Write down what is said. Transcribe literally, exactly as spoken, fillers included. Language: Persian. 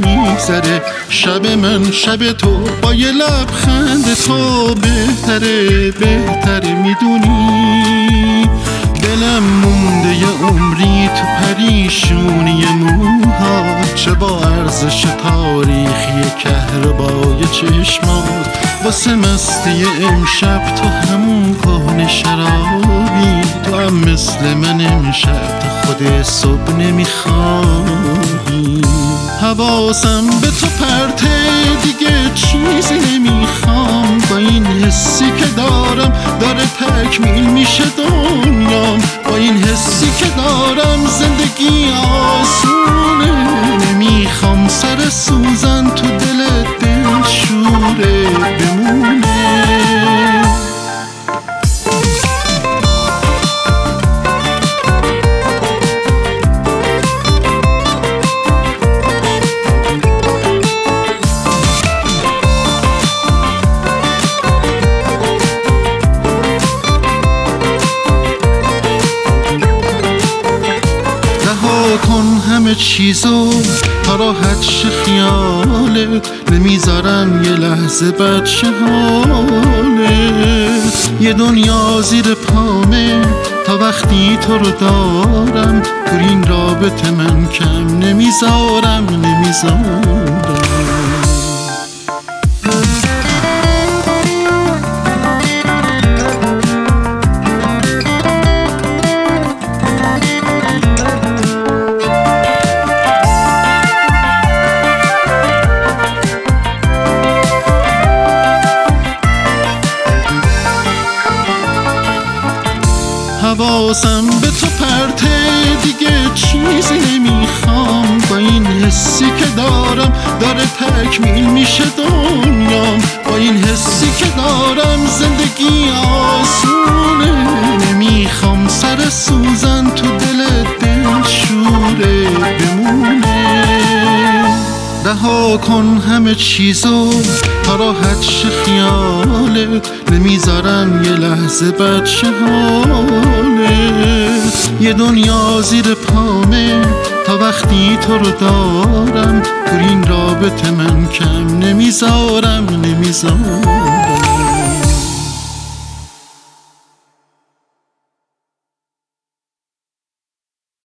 میگذره. شب من شب تو با یه لبخند تو بهتره بهتره. میدونی دلم مونده یه عمری تو پریشونی موهات، چه با ارزش تاریخی کهربای چشمات. واسه مستی امشب تو همون کهنه شرابی، تو هم مثل من امشب تا خود صبح نمیخوابی. حواسم به تو پرته دیگه چیزی نمیخوام، با این حسی که دارم داره تکمیل میشه دنیام. با این حسی که دارم زندگی آسونه، نمیخوام سر سوزن تو دل دلشوره بمونه. کن همه چیزو تا راحت شه خیالت، نمیذارم یه لحظه بد شه حالت. یه دنیا زیر پامه تا وقتی تو رو دارم، تو این رابطه من کم نمیذارم نمیذارم. حواسم به تو پرته دیگه چیزی نمیخوام، با این حسی که دارم داره تکمیل میشه دنیام. با این حسی که دارم زندگی آسونه، نمیخوام سر سوزن تو دل دلشوره بمونه. رها کن همه چیزو تا راحت شه خیالت، نمیذارم یه لحظه بد شه حالت. یه دنیا زیر پامه تا وقتی تو رو دارم، تو این رابطه من کم نمیذارم نمیذارم.